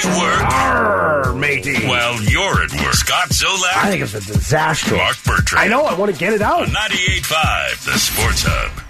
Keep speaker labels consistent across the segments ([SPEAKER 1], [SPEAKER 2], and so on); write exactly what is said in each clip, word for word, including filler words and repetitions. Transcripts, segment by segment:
[SPEAKER 1] work?
[SPEAKER 2] Arr, matey.
[SPEAKER 1] Well, you're at work. Scott Zolak.
[SPEAKER 2] I think it's a disaster.
[SPEAKER 1] Mark Bertrand.
[SPEAKER 2] I know. I want to get it out.
[SPEAKER 1] On ninety-eight point five, The Sports Hub.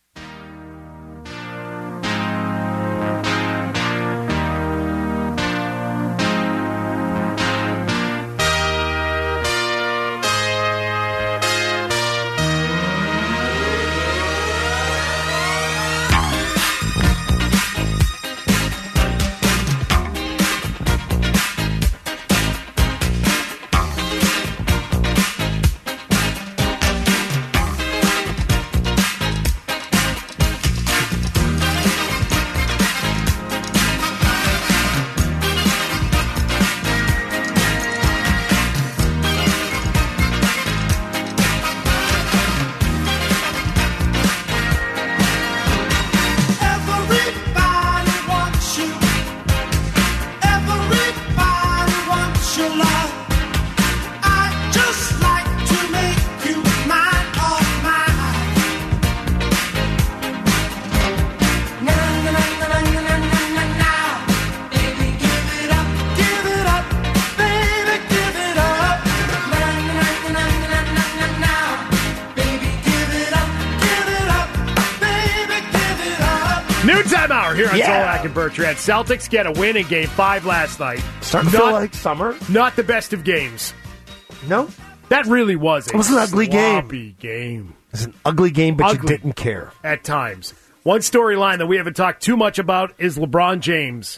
[SPEAKER 2] Here on yeah. Zolak and Bertrand. Celtics get a win in Game five last night.
[SPEAKER 3] Starting to
[SPEAKER 2] not,
[SPEAKER 3] feel like summer.
[SPEAKER 2] Not the best of games.
[SPEAKER 3] No?
[SPEAKER 2] That really was a
[SPEAKER 3] It was an ugly game.
[SPEAKER 2] game.
[SPEAKER 3] It was an ugly game, but
[SPEAKER 2] ugly
[SPEAKER 3] you didn't care.
[SPEAKER 2] At times. One storyline that we haven't talked too much about is LeBron James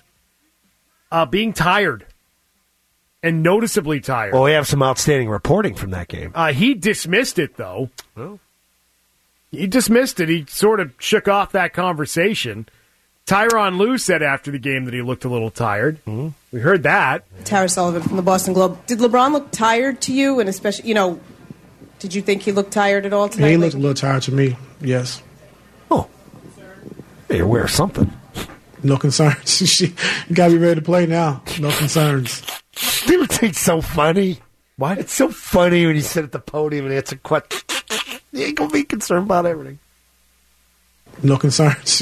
[SPEAKER 2] uh, being tired. And noticeably tired.
[SPEAKER 3] Well, we have some outstanding reporting from that game.
[SPEAKER 2] Uh, he dismissed it, though.
[SPEAKER 3] Well.
[SPEAKER 2] He dismissed it. He sort of shook off that conversation. Tyronn Lue said after the game that he looked a little tired. Mm-hmm. We heard that.
[SPEAKER 4] Tara Sullivan from the Boston Globe. Did LeBron look tired to you? And especially, you know, did you think he looked tired at all tonight?
[SPEAKER 5] Yeah, he looked a little tired to me, yes.
[SPEAKER 3] Oh. Hey, you're aware of something.
[SPEAKER 5] No concerns. You got to be ready to play now. No concerns.
[SPEAKER 3] People think it's so funny. What? It's so funny when you sit at the podium and answer questions. You ain't going to be concerned about everything.
[SPEAKER 5] No concerns.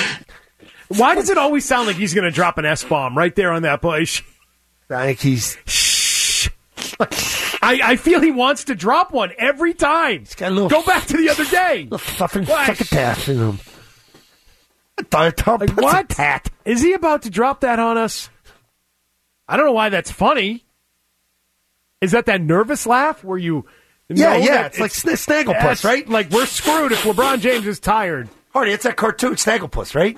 [SPEAKER 2] Why does it always sound like he's going to drop an S-bomb right there on that play?
[SPEAKER 3] I think he's...
[SPEAKER 2] Shh. I, I feel he wants to drop one every time.
[SPEAKER 3] He's got a little,
[SPEAKER 2] Go back to the other day.
[SPEAKER 3] Little fucking succotash in him.
[SPEAKER 2] Like, what? Tat. Is he about to drop that on us? I don't know why that's funny. Is that that nervous laugh where you...
[SPEAKER 3] Yeah, yeah. It's, it's like Snagglepuss, right?
[SPEAKER 2] Like, we're screwed if LeBron James is tired.
[SPEAKER 3] Hardy, it's that cartoon Snagglepuss, right?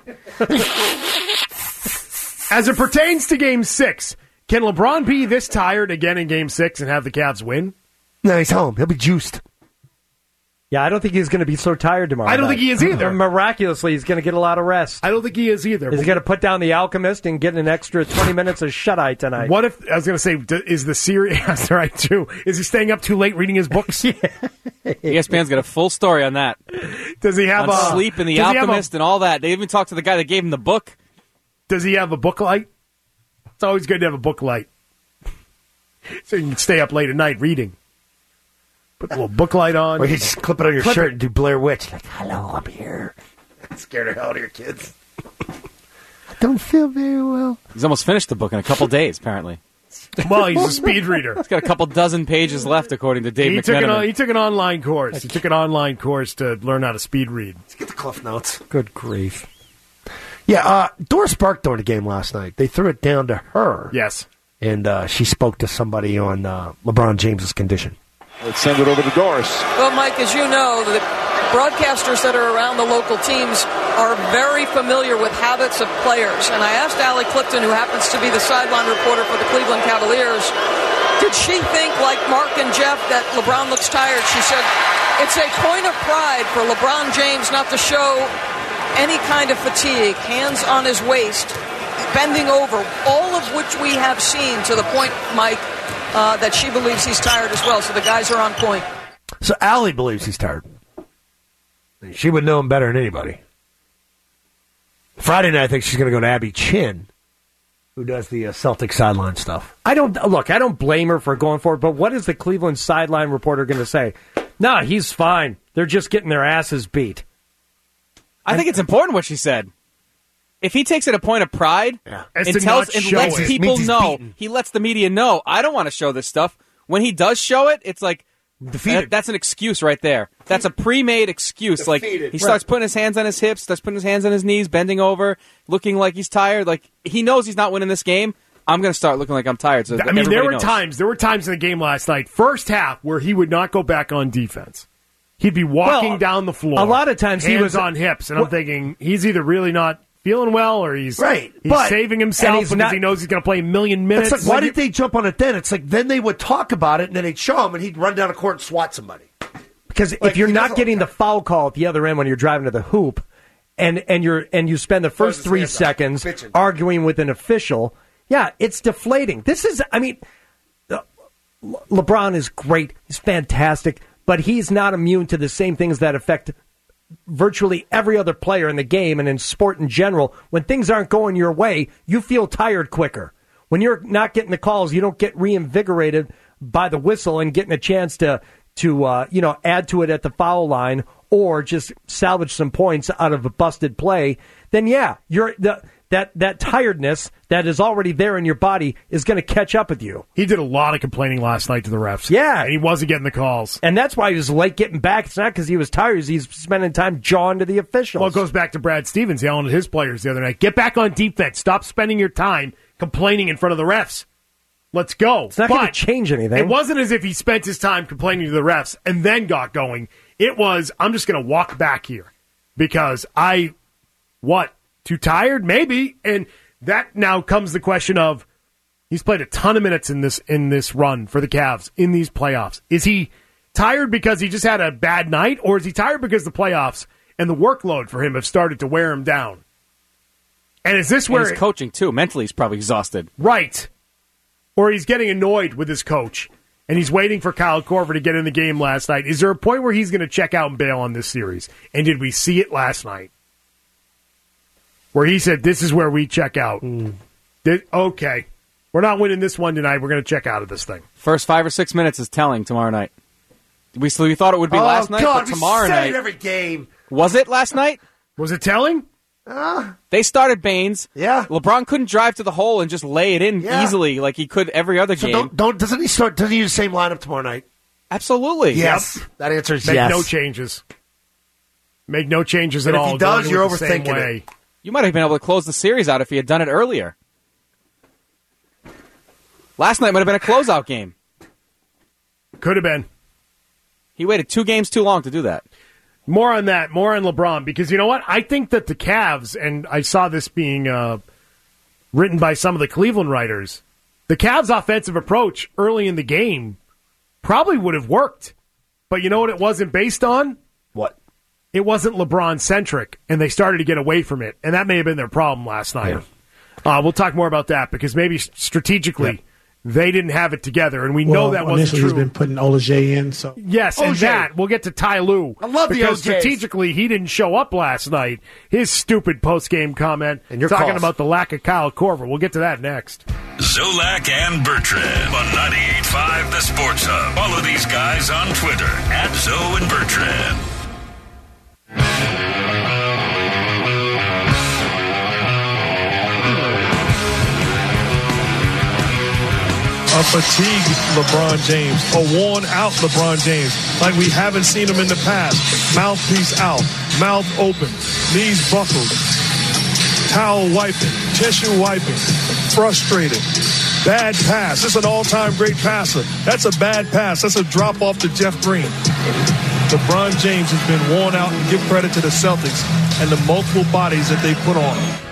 [SPEAKER 2] As it pertains to Game six, can LeBron be this tired again in Game six and have the Cavs win?
[SPEAKER 3] No, he's home. He'll be juiced.
[SPEAKER 6] Yeah, I don't think he's going to be so tired tomorrow
[SPEAKER 2] I don't
[SPEAKER 6] night.
[SPEAKER 2] think he is either.
[SPEAKER 6] Miraculously, he's going to get a lot of rest.
[SPEAKER 2] I don't think he is either.
[SPEAKER 6] He's going to put down the Alchemist and get an extra twenty minutes of shut-eye tonight.
[SPEAKER 2] What if, I was going to say, is the series, that's right, too. Is he staying up too late reading his books?
[SPEAKER 7] Yeah. E S P N's got a full story on that.
[SPEAKER 2] Does he have
[SPEAKER 7] on
[SPEAKER 2] a...
[SPEAKER 7] sleep and the Alchemist a, and all that. They even talked to the guy that gave him the book.
[SPEAKER 2] Does he have a book light? It's always good to have a book light. So you can stay up late at night reading. Put a little book light on.
[SPEAKER 3] Or you just clip it on your
[SPEAKER 2] clip
[SPEAKER 3] shirt
[SPEAKER 2] it.
[SPEAKER 3] and do Blair Witch. Like, hello, I'm here. Scared the hell out of your kids. I don't feel very well.
[SPEAKER 7] He's almost finished the book in a couple days, apparently.
[SPEAKER 2] Well, he's a speed reader.
[SPEAKER 7] He's got a couple dozen pages left, according to Dave
[SPEAKER 2] he
[SPEAKER 7] McMenamin.
[SPEAKER 2] Took an, he took an online course. He took an online course to learn how to speed read.
[SPEAKER 3] Let's get the Cliff Notes.
[SPEAKER 6] Good grief.
[SPEAKER 3] Yeah, uh, Doris Burke during the game last night, they threw it down to her.
[SPEAKER 2] Yes.
[SPEAKER 3] And uh, she spoke to somebody on uh, LeBron James's condition.
[SPEAKER 8] Let's send it over to Doris.
[SPEAKER 9] Well, Mike, as you know, the broadcasters that are around the local teams are very familiar with habits of players. And I asked Allie Clifton, who happens to be the sideline reporter for the Cleveland Cavaliers, did she think, like Mark and Jeff, that LeBron looks tired? She said, it's a point of pride for LeBron James not to show any kind of fatigue, hands on his waist, bending over, all of which we have seen to the point, Mike, Uh, that she believes he's tired as well, so the guys are on point.
[SPEAKER 3] So Allie believes he's tired. She would know him better than anybody. Friday night, I think she's going to go to Abby Chin, who does the uh, Celtic sideline stuff.
[SPEAKER 6] I don't look. I don't blame her for going for it. But what is the Cleveland sideline reporter going to say? No, he's fine. They're just getting their asses beat.
[SPEAKER 7] I think it's important what she said. if he takes it a point of pride
[SPEAKER 3] Yeah.
[SPEAKER 7] and
[SPEAKER 2] As to
[SPEAKER 7] tells
[SPEAKER 2] not
[SPEAKER 7] and
[SPEAKER 2] show
[SPEAKER 7] lets
[SPEAKER 2] it.
[SPEAKER 7] people
[SPEAKER 3] Means he's
[SPEAKER 7] know,
[SPEAKER 3] beaten.
[SPEAKER 7] he lets the media know, I don't want to show this stuff. When he does show it, it's like
[SPEAKER 2] Defeated.
[SPEAKER 7] that- that's an excuse right there. That's a pre-made excuse. Like
[SPEAKER 3] Defeated.
[SPEAKER 7] he starts putting his hands on his hips, starts putting his hands on his knees, bending over, looking like he's tired. Like he knows he's not winning this game. I'm going to start looking like I'm tired. So
[SPEAKER 2] I mean, there were
[SPEAKER 7] knows.
[SPEAKER 2] times. There were times in the game last night, first half, where he would not go back on defense. He'd be walking
[SPEAKER 6] Well,
[SPEAKER 2] down the floor.
[SPEAKER 6] a lot of times he
[SPEAKER 2] hands
[SPEAKER 6] was-
[SPEAKER 2] on hips, and I'm thinking he's either really not feeling well or he's
[SPEAKER 3] Right,
[SPEAKER 2] He's
[SPEAKER 3] but-
[SPEAKER 2] saving
[SPEAKER 3] and
[SPEAKER 2] himself
[SPEAKER 3] he's
[SPEAKER 2] because
[SPEAKER 3] not-
[SPEAKER 2] he knows he's going to play a million minutes.
[SPEAKER 3] It's like, why did they jump on it then? It's like then they would talk about it, and then they'd show him, and he'd run down a court and swat somebody.
[SPEAKER 6] Because
[SPEAKER 3] Like,
[SPEAKER 6] if you're
[SPEAKER 3] he
[SPEAKER 6] not
[SPEAKER 3] does
[SPEAKER 6] getting
[SPEAKER 3] all
[SPEAKER 6] the foul call at the other end when you're driving to the hoop, and and you're and you spend the first
[SPEAKER 3] his
[SPEAKER 6] three
[SPEAKER 3] hands up,
[SPEAKER 6] seconds
[SPEAKER 3] bitching.
[SPEAKER 6] arguing with an official, yeah, it's deflating. This is, I mean, uh, Le- LeBron is great, he's fantastic, but he's not immune to the same things that affect virtually every other player in the game and in sport in general. When things aren't going your way, you feel tired quicker. When you're not getting the calls, you don't get reinvigorated by the whistle and getting a chance to to uh, you know add to it at the foul line or just salvage some points out of a busted play. Then yeah, you're the that that tiredness that is already there in your body is going to catch up with you.
[SPEAKER 2] He did a lot of complaining last night to the refs.
[SPEAKER 6] Yeah.
[SPEAKER 2] And he wasn't getting the calls.
[SPEAKER 6] And that's why he was late getting back. It's not because he was tired. He's spending time jawing to the officials.
[SPEAKER 2] Well, it goes back to Brad Stevens yelling at his players the other night. Get back on defense. Stop spending your time complaining in front of the refs. Let's go.
[SPEAKER 6] It's not going to change anything.
[SPEAKER 2] It wasn't as if he spent his time complaining to the refs and then got going. It was, I'm just going to walk back here because I, what, too tired? Maybe. And that now comes the question of, he's played a ton of minutes in this in this run for the Cavs in these playoffs. Is he tired because he just had a bad night, or is he tired because the playoffs and the workload for him have started to wear him down? And is this
[SPEAKER 7] And
[SPEAKER 2] where
[SPEAKER 7] he's coaching too? Mentally, he's probably exhausted.
[SPEAKER 2] Right. Or he's getting annoyed with his coach, and he's waiting for Kyle Korver to get in the game last night. Is there a point where he's going to check out and bail on this series? And did we see it last night? Where he said, this is where we check out.
[SPEAKER 3] Mm.
[SPEAKER 2] Did, okay. We're not winning this one tonight. We're going to check out of this thing.
[SPEAKER 7] First five or six minutes is telling tomorrow night. We so we thought it would be
[SPEAKER 3] Oh,
[SPEAKER 7] last night,
[SPEAKER 3] God,
[SPEAKER 7] but tomorrow
[SPEAKER 3] we say
[SPEAKER 7] night
[SPEAKER 3] it every game.
[SPEAKER 7] was it last night?
[SPEAKER 2] Was it telling?
[SPEAKER 3] Uh,
[SPEAKER 7] They started Baines.
[SPEAKER 3] Yeah.
[SPEAKER 7] LeBron couldn't drive to the hole and just lay it in
[SPEAKER 3] Yeah.
[SPEAKER 7] easily like he could every other
[SPEAKER 3] so
[SPEAKER 7] game.
[SPEAKER 3] don't, don't doesn't he start? Doesn't he use the same lineup tomorrow night?
[SPEAKER 7] Absolutely.
[SPEAKER 3] Yes, that answer is
[SPEAKER 2] Make
[SPEAKER 3] yes.
[SPEAKER 2] no changes. Make no changes
[SPEAKER 3] And
[SPEAKER 2] at
[SPEAKER 3] if he
[SPEAKER 2] all.
[SPEAKER 3] does,
[SPEAKER 2] Going
[SPEAKER 3] you're
[SPEAKER 2] with the same
[SPEAKER 3] overthinking
[SPEAKER 2] way.
[SPEAKER 3] it.
[SPEAKER 7] You might have been able to close the series out if he had done it earlier. Last night might have been a closeout game.
[SPEAKER 2] Could have been.
[SPEAKER 7] He waited two games too long to do that.
[SPEAKER 2] More on that, more on LeBron, because you know what? I think that the Cavs, and I saw this being uh, written by some of the Cleveland writers, the Cavs' offensive approach early in the game probably would have worked. But you know what it wasn't based on?
[SPEAKER 3] What?
[SPEAKER 2] It wasn't LeBron-centric, and they started to get away from it, and that may have been their problem last night. Yeah. Uh, we'll talk more about that, because maybe strategically... Yep. They didn't have it together, and we
[SPEAKER 5] well,
[SPEAKER 2] know that wasn't
[SPEAKER 5] initially
[SPEAKER 2] true.
[SPEAKER 5] He's been putting Olajay in, so
[SPEAKER 2] yes,
[SPEAKER 3] O J.
[SPEAKER 2] and that we'll get to Ty Lue.
[SPEAKER 3] I love the
[SPEAKER 2] because
[SPEAKER 3] O Js.
[SPEAKER 2] strategically he didn't show up last night. His stupid post game comment
[SPEAKER 3] and you're
[SPEAKER 2] talking
[SPEAKER 3] calls.
[SPEAKER 2] about the lack of Kyle Korver. We'll get to that next.
[SPEAKER 1] Zolak and Bertrand on ninety-eight point five The Sports Hub. Follow these guys on Twitter at Zoe and Bertrand.
[SPEAKER 10] A fatigued LeBron James, a worn-out LeBron James, like we haven't seen him in the past. Mouthpiece out, mouth open, knees buckled, towel wiping, tissue wiping, frustrated. Bad pass. This is an all-time great passer. That's a bad pass. That's a drop-off to Jeff Green. LeBron James has been worn out, and give credit to the Celtics and the multiple bodies that they put on him.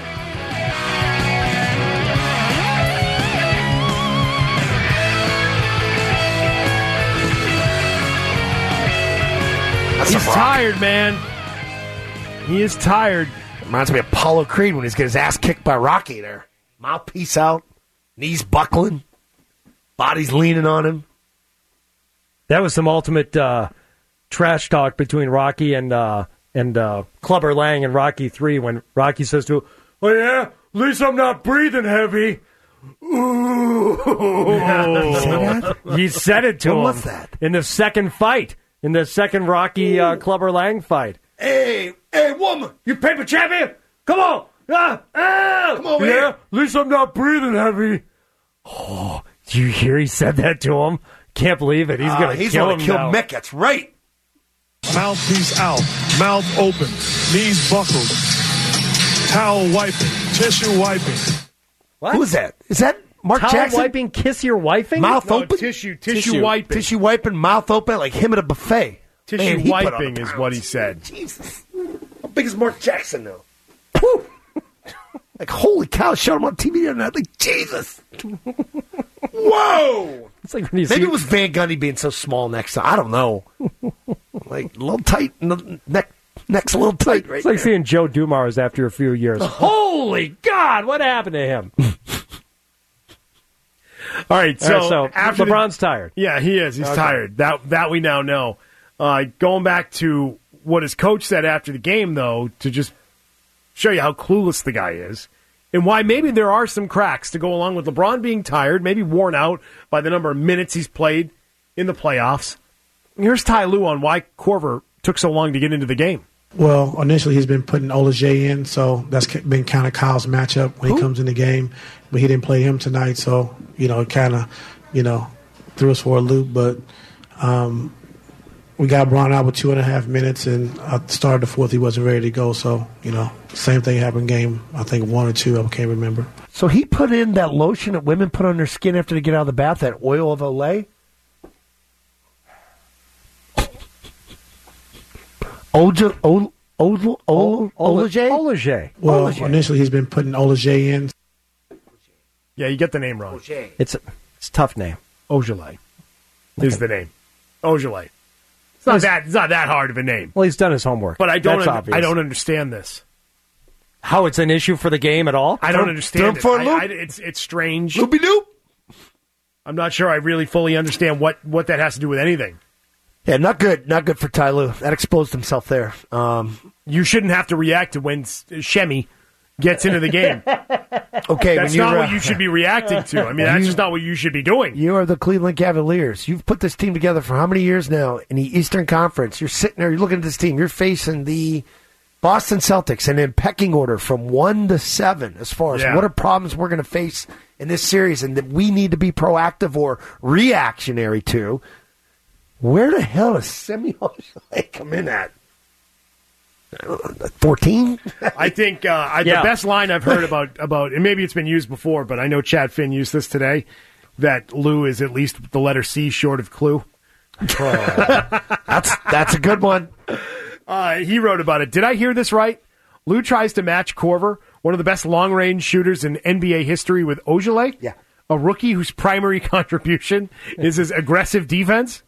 [SPEAKER 3] That's
[SPEAKER 2] He's
[SPEAKER 3] a rock.
[SPEAKER 2] tired, man. He is tired.
[SPEAKER 3] Reminds me of Apollo Creed when he's getting his ass kicked by Rocky there. Mouthpiece out, knees buckling, body's leaning on him.
[SPEAKER 6] That was some ultimate uh, trash talk between Rocky and uh, and uh, Clubber Lang in Rocky three when Rocky says to him, "Oh yeah, at least I'm not breathing heavy." Ooh.
[SPEAKER 3] Yeah.
[SPEAKER 6] He said it to
[SPEAKER 3] What
[SPEAKER 6] him.
[SPEAKER 3] was that?
[SPEAKER 6] In the second fight, in the second Rocky uh, Clubber Lang fight.
[SPEAKER 3] Hey, hey, woman,
[SPEAKER 6] You paper champion, come on, Ah, ah,
[SPEAKER 3] Come over
[SPEAKER 6] yeah,
[SPEAKER 3] here.
[SPEAKER 6] at least I'm not breathing heavy. Oh, did you hear he said that to him? Can't believe it. He's
[SPEAKER 3] Uh,
[SPEAKER 6] going to
[SPEAKER 3] he's
[SPEAKER 6] kill
[SPEAKER 3] gonna
[SPEAKER 6] him
[SPEAKER 3] kill
[SPEAKER 6] now.
[SPEAKER 3] Mick. That's right.
[SPEAKER 10] Mouthpiece out, mouth open, knees buckled, towel wiping, tissue wiping.
[SPEAKER 6] What?
[SPEAKER 3] Who is that? Is that Mark
[SPEAKER 6] Towel
[SPEAKER 3] Jackson?
[SPEAKER 6] wiping, kiss your wifing?
[SPEAKER 3] Mouth
[SPEAKER 2] No,
[SPEAKER 3] open?
[SPEAKER 2] tissue, tissue,
[SPEAKER 7] Tissue.
[SPEAKER 2] wiping.
[SPEAKER 3] Tissue wiping, mouth open, like him at a buffet.
[SPEAKER 2] Tissue
[SPEAKER 3] Man, he put on
[SPEAKER 2] wiping
[SPEAKER 3] the
[SPEAKER 2] is
[SPEAKER 3] pounds.
[SPEAKER 2] what he said.
[SPEAKER 3] Jesus. How big is Mark Jackson now? Whew. Like, holy cow, showed him on T V the other night. Like, Jesus. Whoa.
[SPEAKER 6] It's like when you
[SPEAKER 3] Maybe
[SPEAKER 6] see
[SPEAKER 3] it was Van Gundy being so small next to I don't know. Like, a little tight. n- Neck, neck's a little tight right
[SPEAKER 6] It's like
[SPEAKER 3] there.
[SPEAKER 6] seeing Joe Dumars after a few years. Holy God, what happened to him?
[SPEAKER 2] All right, so,
[SPEAKER 6] All right, so
[SPEAKER 2] after the-
[SPEAKER 6] LeBron's tired.
[SPEAKER 2] Yeah, he is. He's
[SPEAKER 6] Okay.
[SPEAKER 2] tired. That that we now know. Uh, going back to what his coach said after the game, though, to just show you how clueless the guy is, and why maybe there are some cracks to go along with LeBron being tired, maybe worn out by the number of minutes he's played in the playoffs. Here's Ty Lue on why Korver took so long to get into the game.
[SPEAKER 5] Well, initially he's been putting Olajay in, so that's been kind of Kyle's matchup when he comes in the game. But he didn't play him tonight, so you know it kind of, you know, threw us for a loop. But um, we got Bron out with two and a half minutes, and at the start of the fourth he wasn't ready to go. So you know, same thing happened game I think one or two. I can't remember.
[SPEAKER 3] So he put in that lotion that women put on their skin after they get out of the bath, that oil of Olay. Oja, Ol, Ol, Ol, Olajay?
[SPEAKER 6] Olajay.
[SPEAKER 5] Well,
[SPEAKER 3] Olajay.
[SPEAKER 5] initially he's been putting Olajay in.
[SPEAKER 2] Yeah, you get the name wrong.
[SPEAKER 6] It's a, it's a tough name.
[SPEAKER 2] Ojale is the name. Ojale. It's not that. It's not that hard of a name.
[SPEAKER 6] Well, he's done his homework.
[SPEAKER 2] But I don't.
[SPEAKER 6] That's
[SPEAKER 2] un-
[SPEAKER 6] obvious.
[SPEAKER 2] I don't understand this.
[SPEAKER 6] How it's an issue for the game at all?
[SPEAKER 2] I don't
[SPEAKER 3] Throw-
[SPEAKER 2] understand
[SPEAKER 3] throw him
[SPEAKER 2] it.
[SPEAKER 3] for a
[SPEAKER 2] I-
[SPEAKER 3] loop.
[SPEAKER 2] I- it's it's strange.
[SPEAKER 3] Loopy doop.
[SPEAKER 2] I'm not sure I really fully understand what, what that has to do with anything.
[SPEAKER 3] Yeah, not good. Not good for Ty Lue. That exposed himself there. Um,
[SPEAKER 2] You shouldn't have to react to when S- Shemi gets into the game.
[SPEAKER 3] okay,
[SPEAKER 2] That's
[SPEAKER 3] when you're,
[SPEAKER 2] not what
[SPEAKER 3] uh,
[SPEAKER 2] you should be reacting to. I mean, that's just not what you should be doing.
[SPEAKER 3] You are the Cleveland Cavaliers. You've put this team together for how many years now in the Eastern Conference? You're sitting there, you're looking at this team. You're facing the Boston Celtics, and in pecking order from one to seven as far as
[SPEAKER 2] Yeah.
[SPEAKER 3] what are problems we're going to face in this series and that we need to be proactive or reactionary to. Where the hell does Semi Ojeleye come in at? fourteen?
[SPEAKER 2] I think uh, I,
[SPEAKER 6] Yeah.
[SPEAKER 2] the best line I've heard about, about, and maybe it's been used before, but I know Chad Finn used this today, that Lou is at least the letter C short of Clue.
[SPEAKER 3] That's that's a good one.
[SPEAKER 2] Uh, he wrote about it. Did I hear this right? Lou tries to match Korver, one of the best long-range shooters in N B A history, with Ojale,
[SPEAKER 3] Yeah.
[SPEAKER 2] a rookie whose primary contribution is his aggressive defense.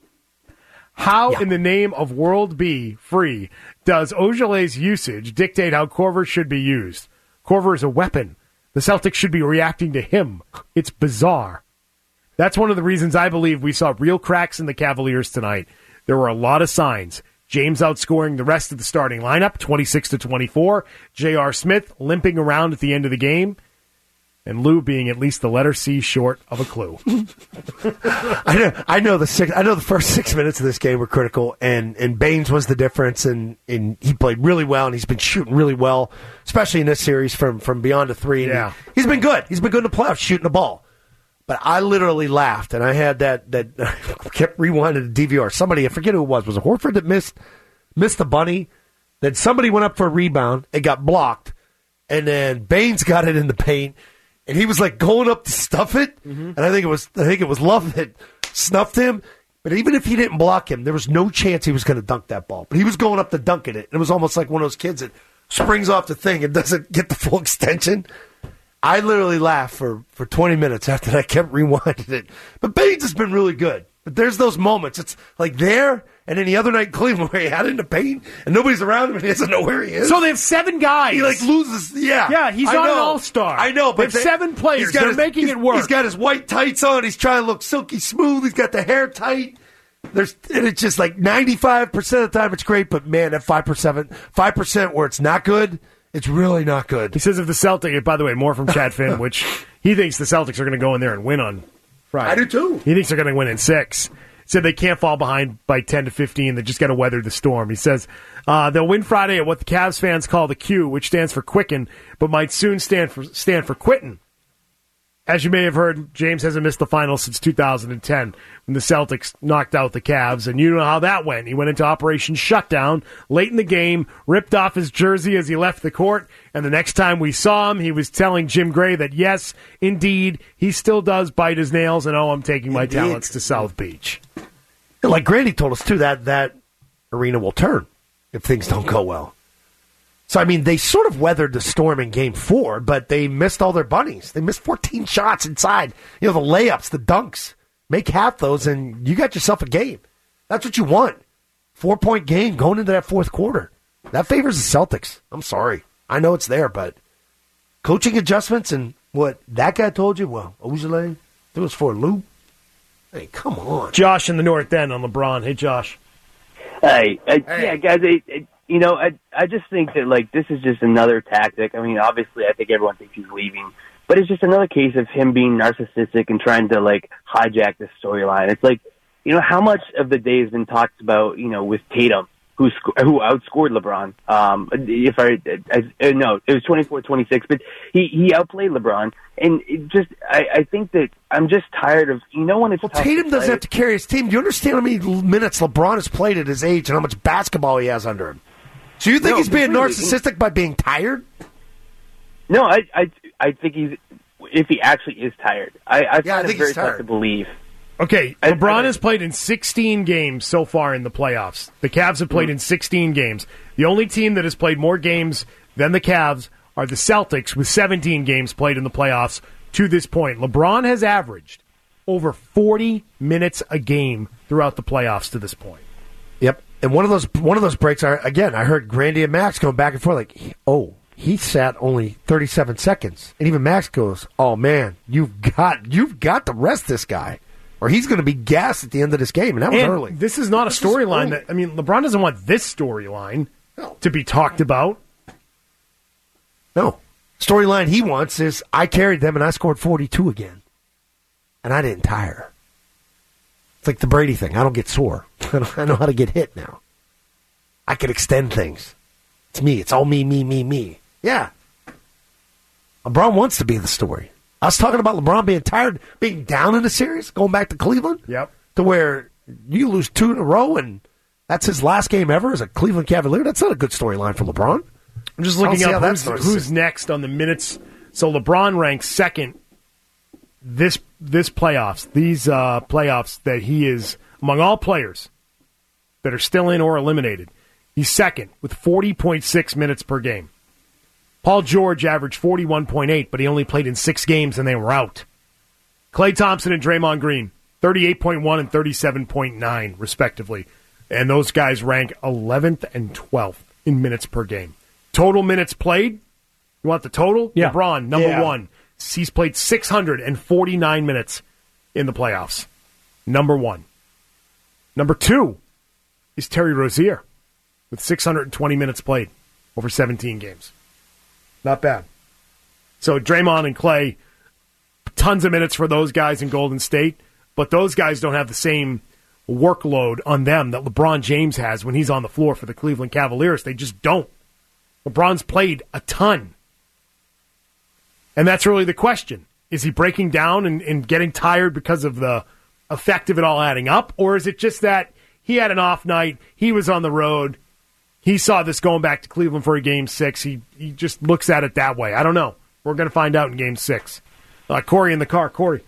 [SPEAKER 2] How,
[SPEAKER 3] Yeah.
[SPEAKER 2] in the name of World B free, does Ojale's usage dictate how Korver should be used? Korver is a weapon. The Celtics should be reacting to him. It's bizarre. That's one of the reasons I believe we saw real cracks in the Cavaliers tonight. There were a lot of signs. James outscoring the rest of the starting lineup, twenty-six to twenty-four. J R. Smith limping around at the end of the game. And Lou being at least the letter C short of a clue.
[SPEAKER 3] I know. I know the six. I know the first six minutes of this game were critical, and, and Baines was the difference, and, and he played really well, and he's been shooting really well, especially in this series from, from beyond a three. And
[SPEAKER 2] Yeah.
[SPEAKER 3] he, he's been good. He's been good in the playoffs shooting the ball. But I literally laughed, and I had that that kept rewinding the D V R. Somebody, I forget who it was. Was it Horford that missed missed the bunny? Then somebody went up for a rebound. It got blocked, and then Baines got it in the paint. And he was like going up to stuff it,
[SPEAKER 2] Mm-hmm.
[SPEAKER 3] and I think it was I think it was Love that snuffed him. But even if he didn't block him, there was no chance he was going to dunk that ball. But he was going up to dunk it. It was almost like one of those kids that springs off the thing and doesn't get the full extension. I literally laughed for, for twenty minutes after that. I kept rewinding it. But Baines has been really good. But there's those moments. It's like there, and then the other night in Cleveland where he had it in the paint, and nobody's around him, and he doesn't know where he is.
[SPEAKER 2] So they have seven guys.
[SPEAKER 3] He like loses, yeah,
[SPEAKER 2] Yeah, he's
[SPEAKER 3] I
[SPEAKER 2] not an
[SPEAKER 3] know.
[SPEAKER 2] all-star.
[SPEAKER 3] I know, but
[SPEAKER 2] They have seven players.
[SPEAKER 3] he's got
[SPEAKER 2] They're
[SPEAKER 3] his-
[SPEAKER 2] making
[SPEAKER 3] he's-
[SPEAKER 2] it work.
[SPEAKER 3] He's got his white tights on. He's trying to look silky smooth. He's got the hair tight. There's, and it's just like ninety-five percent of the time it's great, but man, that five percent, five percent where it's not good, it's really not good.
[SPEAKER 2] He says if the Celtics, by the way, more from Chad Finn, which he thinks the Celtics are going to go in there and win on Friday.
[SPEAKER 3] I do too.
[SPEAKER 2] He thinks they're going to win in six. said they can't fall behind by ten to fifteen. They just got to weather the storm. He says uh, they'll win Friday at what the Cavs fans call the Q, which stands for Quicken, but might soon stand for stand for Quittin'. As you may have heard, James hasn't missed the finals since two thousand ten when the Celtics knocked out the Cavs, and you know how that went. He went into Operation Shutdown late in the game, ripped off his jersey as he left the court, and the next time we saw him, he was telling Jim Gray that, yes, indeed, he still does bite his nails, and oh, I'm taking my
[SPEAKER 3] Indeed.
[SPEAKER 2] talents to South Beach.
[SPEAKER 3] Like Grandy told us, too, that that arena will turn if things don't go well. So, I mean, they sort of weathered the storm in game four, but they missed all their bunnies. They missed fourteen shots inside. You know, the layups, the dunks. Make half those, and you got yourself a game. That's what you want. Four-point game going into that fourth quarter. That favors the Celtics. I'm sorry. I know it's there, but coaching adjustments and what that guy told you, well, Ojale, it was for a loop. Hey, come on.
[SPEAKER 2] Josh in the North End on LeBron. Hey, Josh.
[SPEAKER 11] Hey, uh, hey. yeah, guys, it, it, you know, I I just think that, like, this is just another tactic. I mean, obviously, I think everyone thinks he's leaving, but it's just another case of him being narcissistic and trying to, like, hijack this storyline. It's like, you know, how much of the day has been talked about, you know, with Tatum, who sc- who outscored LeBron. Um, if I, I, I no, it was twenty-four twenty-six, but he, he outplayed LeBron. And it just, I, I think that I'm just tired of, you know, when it's
[SPEAKER 3] well,
[SPEAKER 11] tough
[SPEAKER 3] Tatum
[SPEAKER 11] to
[SPEAKER 3] doesn't
[SPEAKER 11] play,
[SPEAKER 3] have to carry his team. Do you understand how many minutes LeBron has played at his age and how much basketball he has under him? So you think
[SPEAKER 11] no,
[SPEAKER 3] he's being
[SPEAKER 11] completely.
[SPEAKER 3] narcissistic by being tired?
[SPEAKER 11] No, I, I, I think he's, if he actually is tired. I, I
[SPEAKER 3] yeah,
[SPEAKER 11] find
[SPEAKER 3] I think
[SPEAKER 11] it very
[SPEAKER 3] he's
[SPEAKER 11] tough
[SPEAKER 3] tired.
[SPEAKER 11] to believe.
[SPEAKER 2] Okay,
[SPEAKER 11] I-
[SPEAKER 2] LeBron
[SPEAKER 11] I-
[SPEAKER 2] has played in sixteen games so far in the playoffs. The Cavs have played in sixteen games. The only team that has played more games than the Cavs are the Celtics, with seventeen games played in the playoffs to this point. LeBron has averaged over forty minutes a game throughout the playoffs to this point.
[SPEAKER 3] Yep. And one of those one of those breaks are, again, I heard Grandy and Max going back and forth like, oh, he sat only thirty-seven seconds. And even Max goes, oh, man, you've got you've got to rest this guy, or he's going to be gassed at the end of this game. And that was
[SPEAKER 2] And
[SPEAKER 3] early.
[SPEAKER 2] this is not
[SPEAKER 3] This
[SPEAKER 2] a
[SPEAKER 3] is
[SPEAKER 2] storyline
[SPEAKER 3] early.
[SPEAKER 2] that, I mean, LeBron doesn't want this storyline to be talked about.
[SPEAKER 3] No. Storyline he wants is, I carried them and I scored forty-two again. And I didn't tire. It's like the Brady thing. I don't get sore. I know how to get hit now. I can extend things. It's me. It's all me, me, me, me. Yeah. LeBron wants to be the story. I was talking about LeBron being tired, being down in the series, going back to Cleveland.
[SPEAKER 2] Yep.
[SPEAKER 3] To where you lose two in a row and that's his last game ever as a Cleveland Cavalier. That's not a good storyline for LeBron.
[SPEAKER 2] I'm just
[SPEAKER 3] I don't
[SPEAKER 2] looking
[SPEAKER 3] see how
[SPEAKER 2] up
[SPEAKER 3] that
[SPEAKER 2] who's,
[SPEAKER 3] starts.
[SPEAKER 2] who's next on the minutes. So LeBron ranks second this this playoffs, these uh, playoffs that he is among all players that are still in or eliminated. He's second with forty point six minutes per game. Paul George averaged forty-one point eight, but he only played in six games and they were out. Klay Thompson and Draymond Green, thirty-eight point one and thirty-seven point nine, respectively. And those guys rank eleventh and twelfth in minutes per game. Total minutes played, you want the total?
[SPEAKER 6] Yeah.
[SPEAKER 2] LeBron, number
[SPEAKER 3] Yeah.
[SPEAKER 2] one. He's played six hundred forty-nine minutes in the playoffs. Number one. Number two is Terry Rozier with six hundred twenty minutes played over seventeen games. Not bad. So Draymond and Klay, tons of minutes for those guys in Golden State, but those guys don't have the same workload on them that LeBron James has when he's on the floor for the Cleveland Cavaliers. They just don't. LeBron's played a ton. And that's really the question. Is he breaking down and, and getting tired because of the effect of it all adding up? Or is it just that he had an off night, he was on the road, he saw this going back to Cleveland for a game six, he, he just looks at it that way? I don't know. We're going to find out in game six. Uh, Corey in the car. Corey.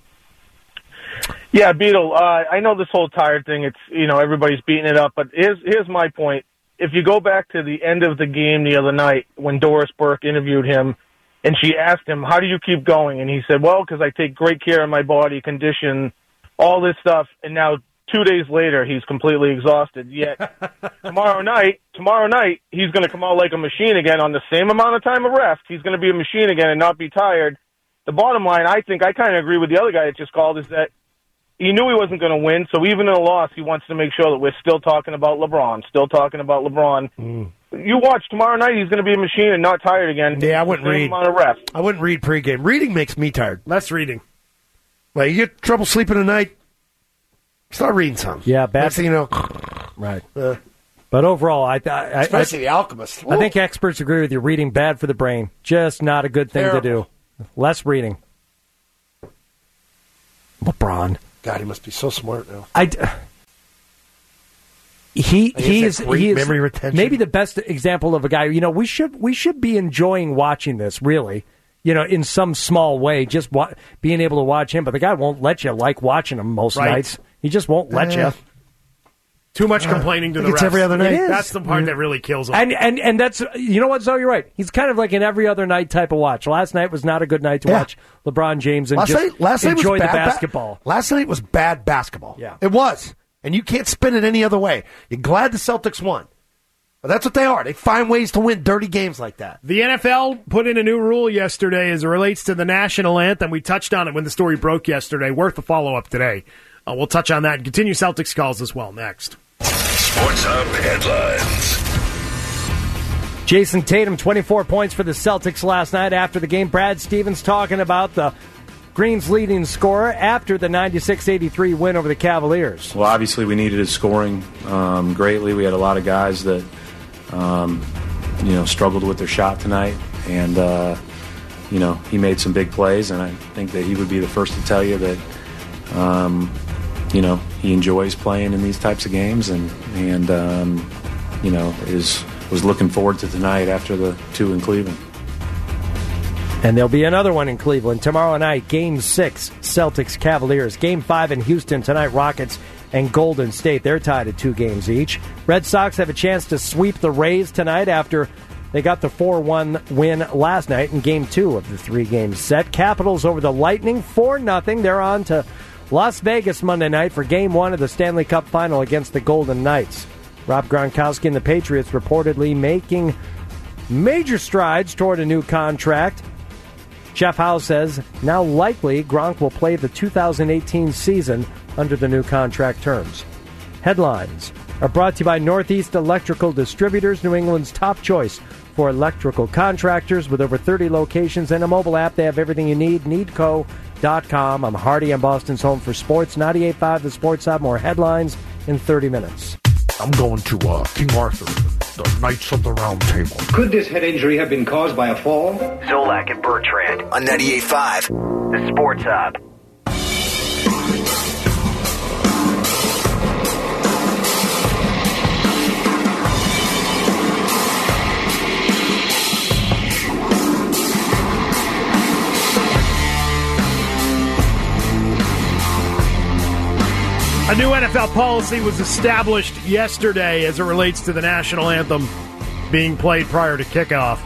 [SPEAKER 12] Yeah, Beetle, uh, I know this whole tired thing, it's, you know, everybody's beating it up, but here's, here's my point. If you go back to the end of the game the other night when Doris Burke interviewed him, and she asked him, how do you keep going? And he said, well, because I take great care of my body, condition, all this stuff. And now two days later, he's completely exhausted. Yet tomorrow night, tomorrow night, he's going to come out like a machine again on the same amount of time of rest. He's going to be a machine again and not be tired. The bottom line, I think I kind of agree with the other guy that just called, is that he knew he wasn't going to win. So even in a loss, he wants to make sure that we're still talking about LeBron, still talking about LeBron.
[SPEAKER 3] Mm.
[SPEAKER 12] You watch tomorrow night; he's going to be a machine and not tired again.
[SPEAKER 3] Yeah, I wouldn't
[SPEAKER 12] Same
[SPEAKER 3] read.
[SPEAKER 12] amount of rest.
[SPEAKER 3] I wouldn't read pregame. Reading makes me tired.
[SPEAKER 2] Less reading.
[SPEAKER 3] Like, you get trouble sleeping at night, Start reading some.
[SPEAKER 6] Yeah, bad.
[SPEAKER 3] Next thing you know,
[SPEAKER 6] right.
[SPEAKER 3] Uh,
[SPEAKER 6] but overall, I, I,
[SPEAKER 3] especially
[SPEAKER 6] I,
[SPEAKER 3] The Alchemist.
[SPEAKER 6] I think experts agree with you. Reading bad for the brain, just not a good thing
[SPEAKER 3] Terrible.
[SPEAKER 6] to do. Less reading. LeBron.
[SPEAKER 3] God, he must be so smart now.
[SPEAKER 6] I. He
[SPEAKER 3] He
[SPEAKER 6] he
[SPEAKER 3] has
[SPEAKER 6] is
[SPEAKER 3] that great
[SPEAKER 6] he is
[SPEAKER 3] memory retention.
[SPEAKER 6] maybe the best example of a guy. You know, we should we should be enjoying watching this. Really, you know, in some small way, just wa- being able to watch him. But the guy won't let you like watching him most
[SPEAKER 2] Right.
[SPEAKER 6] nights. He just won't let
[SPEAKER 2] Eh.
[SPEAKER 6] you.
[SPEAKER 2] Too much complaining to
[SPEAKER 3] I
[SPEAKER 2] the
[SPEAKER 3] think it's
[SPEAKER 2] refs.
[SPEAKER 3] every other night.
[SPEAKER 6] It is.
[SPEAKER 2] That's the part that really kills him.
[SPEAKER 6] And and and that's you know what, Zoe, you're right. He's kind of like an every other night type of watch. Last night was not a good night to
[SPEAKER 3] Yeah.
[SPEAKER 6] watch LeBron James and
[SPEAKER 3] Last
[SPEAKER 6] just
[SPEAKER 3] night, last night
[SPEAKER 6] enjoy
[SPEAKER 3] was
[SPEAKER 6] the
[SPEAKER 3] bad ba-
[SPEAKER 6] basketball.
[SPEAKER 3] last night was bad basketball.
[SPEAKER 6] Yeah.
[SPEAKER 3] It was. And you can't spin it any other way. You're glad the Celtics won. But that's what they are. They find ways to win dirty games like that.
[SPEAKER 2] The N F L put in a new rule yesterday as it relates to the national anthem. We touched on it when the story broke yesterday. Worth a follow-up today. Uh, we'll touch on that and continue Celtics calls as well next.
[SPEAKER 1] Sports Hub headlines.
[SPEAKER 6] Jason Tatum, twenty-four points for the Celtics last night after the game. Brad Stevens talking about the Green's leading scorer after the ninety-six eighty-three win over the Cavaliers.
[SPEAKER 13] Well, obviously we needed his scoring um, greatly. We had a lot of guys that, um, you know, struggled with their shot tonight. And, uh, you know, he made some big plays, and I think that he would be the first to tell you that, um, you know, he enjoys playing in these types of games and, and um, you know, is was looking forward to tonight after the two in Cleveland.
[SPEAKER 6] And there'll be another one in Cleveland tomorrow night. Game six, Celtics Cavaliers. Game five in Houston tonight, Rockets and Golden State. They're tied at two games each. Red Sox have a chance to sweep the Rays tonight after they got the four one win last night in Game two of the three-game set. Capitals over the Lightning, four nothing. They're on to Las Vegas Monday night for Game one of the Stanley Cup Final against the Golden Knights. Rob Gronkowski and the Patriots reportedly making major strides toward a new contract. Jeff Howe says now likely Gronk will play the two thousand eighteen season under the new contract terms. Headlines are brought to you by Northeast Electrical Distributors, New England's top choice for electrical contractors with over thirty locations and a mobile app. They have everything you need, needco dot com. I'm Hardy. I'm Boston's home for sports. ninety-eight point five The Sports Hub. More headlines in thirty minutes.
[SPEAKER 14] I'm going to uh, King Arthur, the Knights of the Round Table.
[SPEAKER 15] Could this head injury have been caused by a fall?
[SPEAKER 16] Zolak and Bertrand on ninety-eight point five The Sports Hub.
[SPEAKER 2] A new N F L policy was established yesterday as it relates to the national anthem being played prior to kickoff.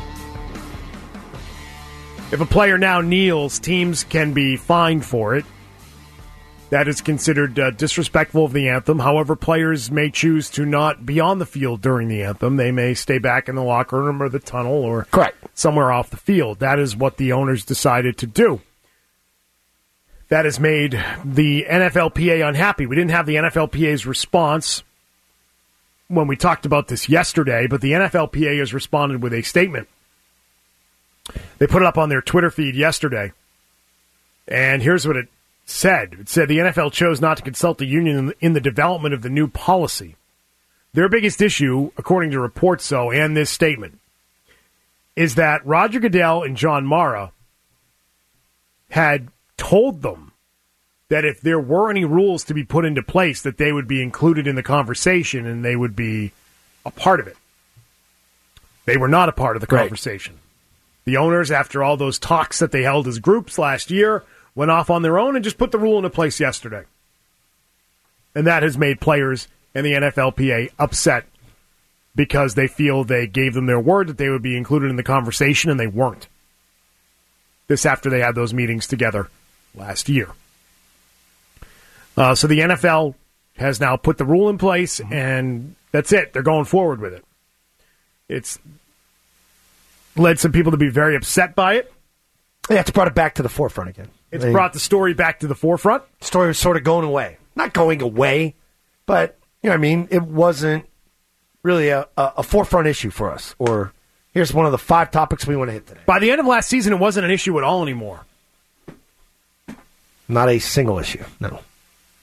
[SPEAKER 2] If a player now kneels, teams can be fined for it. That is considered uh, disrespectful of the anthem. However, players may choose to not be on the field during the anthem. They may stay back in the locker room or the tunnel or
[SPEAKER 3] Correct.
[SPEAKER 2] somewhere off the field. That is what the owners decided to do. That has made the N F L P A unhappy. We didn't have the N F L P A's response when we talked about this yesterday, but the N F L P A has responded with a statement. They put it up on their Twitter feed yesterday, and here's what it said. It said the N F L chose not to consult the union in the development of the new policy. Their biggest issue, according to reports, though, and this statement, is that Roger Goodell and John Mara had told them that if there were any rules to be put into place, that they would be included in the conversation and they would be a part of it. They were not a part of the conversation. Right. The owners, after all those talks that they held as groups last year, went off on their own and just put the rule into place yesterday. And that has made players and the N F L P A upset because they feel they gave them their word that they would be included in the conversation and they weren't. This after they had those meetings together last year. Uh, so the N F L has now put the rule in place, and that's it. They're going forward with it. It's led some people to be very upset by it.
[SPEAKER 3] Yeah, it's brought it back to the forefront again.
[SPEAKER 2] It's
[SPEAKER 3] I mean,
[SPEAKER 2] brought the story back to the forefront.
[SPEAKER 3] The story was sort of going away. Not going away, but, you know what I mean, it wasn't really a, a, a forefront issue for us. Or here's one of the five topics we want to hit today.
[SPEAKER 2] By the end of last season, it wasn't an issue at all anymore.
[SPEAKER 3] Not a single issue, no.